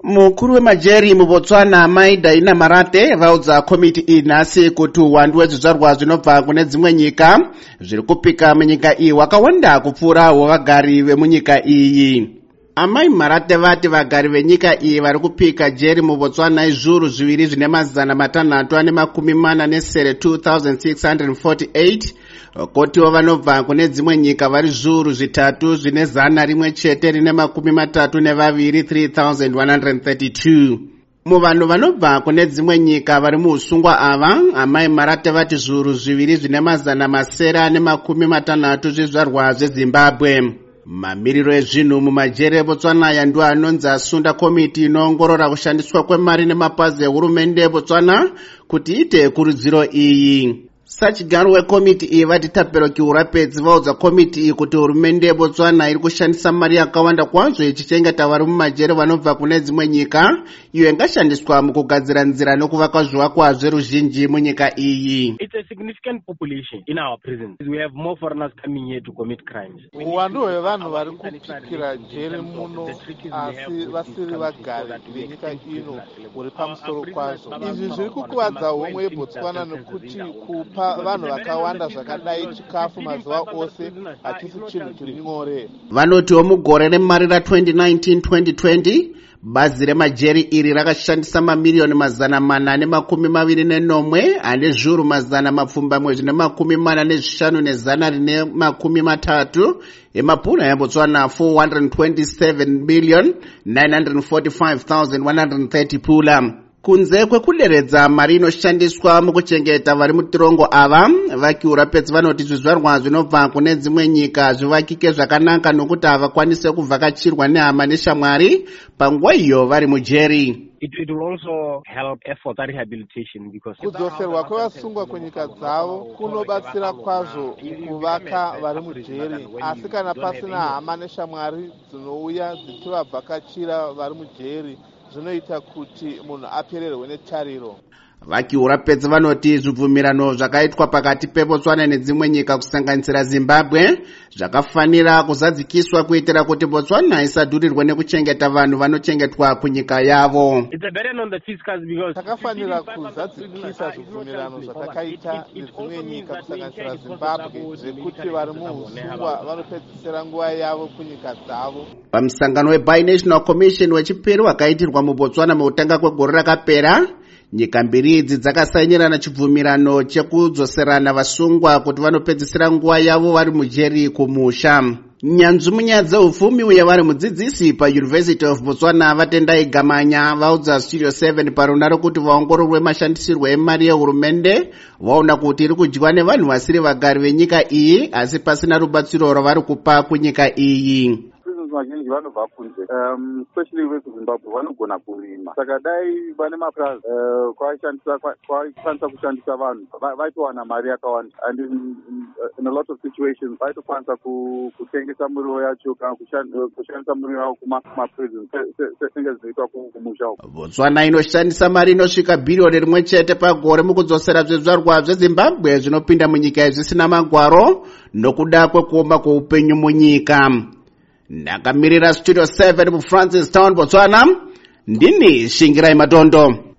Mukuru wemajeri muBotswana Mai Daina Marate vaudza komiti inhasi kuti uwandu wezvizvarwa zvinobva kune dzimwe nyika zviri kupika munyika iyi wakawanda kupfuura hwevagari vemunyika iyi. Amai Marate vati vagari venyika iyi vari kupika jeri muBotswana izvuru zviviri zvine mazana matanhatu ane makumi mana nesere 2648 kotiwo vanobva kune dzimwe nyika vari zviuru zvitatu zvine zana rimwe chete rine makumi matatu nevaviri 3132. Muvanhu vanobva kune dzimwe nyika vari muusungwa ava, amai Marate vati zviuru zviviri zvine mazana masere ane makumi matanhatu zvizvarwa zveZimbabwe. Mamiriro ezvinhu mumajeri eBotswana aya ndiwo anonzi asunda komiti inoongorora kushandiswa kwemari nemapazi ehurumende eBotswana kuti ite kurudziro iyi. Sachigaro wekomiti iyi vati Tapero Kiurapedzi vaudza komiti iyi kuti hurumende yeBotswana iri kushandisa mari yakawanda kwazvo ichichengeta vari mumajeri vanobva kune dzimwe nyika iyo ingashandiswa mukugadzira nzira nekuvakwa zvivakwa zveruzhinji munyika iyi. It's a significant population in our prisons. We have more foreigners coming here to commit crimes. Uwandu hwevanhu vari kupikira jeri muno asi vasiri vagari venyika ino huri pamusoro kwazvo. Izvi zviri kukuvadza homwe yeBotswana nekuti kupa vanhu vakawanda zvakadai chikafu mazuva ose hachisi chinhu chiri nyore. Vanotiwo mugore remari ra2019-2020 bazi remajeri iri rakashandisa mamiliyoni mazana mana nemakumi maviri nenomwe ane zviuru mazana mapfumbamwe zvine makumi mana nezvishanu nezana rine makumi matatu emapuna yaBotswana 427,945,130 pula. Kunze kwekuderedza mari inoshandiswa mukuchengeta vari mutirongo ava, vakiurapedzi vanoti zvizvarwa zvinobva kune dzimwe nyika zvivakike zvakanaka nokuti havakwanise kuvhakachirwa nehama neshamwari panguva iyo vari mujeri. It will also help efforts at rehabilitation because kudzoserwa kwevasungwa kwenyika dzavo kunobatsira kwazvo kuvaka vari mujeri, asi kana pasina hama neshamwari dzinouya dzichivavhakachira vari mujeri zvinoita kuti munhu apererwe netariro. Vakiurapedzi vanoti zvibvumirano zvakaitwa pakati peBotswana nedzimwe nyika kusanganisira Zimbabwe zvakafanira kuzadzikiswa kuitira kuti Botswana isadhurirwe nekuchengeta vanhu vanochengetwa kunyika yavo. Takafanira kuzadzikisa zvibvumirano zvatakaita nedzimwe nyika kusanganisira Zimbabwe zvekuti vari muusungwa vanopedzisira nguva yavo kunyika dzavo. Pamusangano weBinational Commission wechipiri wakaitirwa muBotswana mukutanga kwegore rakapera, nyika mbiri idzi dzakasainirana chibvumirano chekudzoserana vasungwa kuti vanopedzisira nguva yavo vari mujeri kumusha. Nyanzvi munyaya dzeupfumi uye vari mudzidzisi paUniversity of Botswana Vatendai Gamanya vaudza Studio 7 parunaro kuti vaongororwe mashandisirwo emari yehurumende vaona kuti iri kudyiwa nevanhu vasiri vagari venyika iyi asi pasina rubatsiro rwavari kupa kunyika iyi. Vazhinji vanobva kunze, especially vekuZimbabwe vanogona kurima. Saka dai vane mapurazi kwaikwanisa kushandisa vanhu vaitowana mari yakawanda, and in a lot of situations vaitokwanisa kutengesa muriwo yacho kana kushandisa muriwo yavo kumaprisons senge zvinoitwa kumusha uko. Botswana inoshandisa mari inosvika bhiriyoni rimwe chete pagore mukudzosera zvizvarwa zveZimbabwe zvinopinda munyika zvisina magwaro nokuda kwekuoma kweupenyu munyika. Ndakamirira Studio 7 muFrancis Town, Botswana, ndini Shingirai Matondo.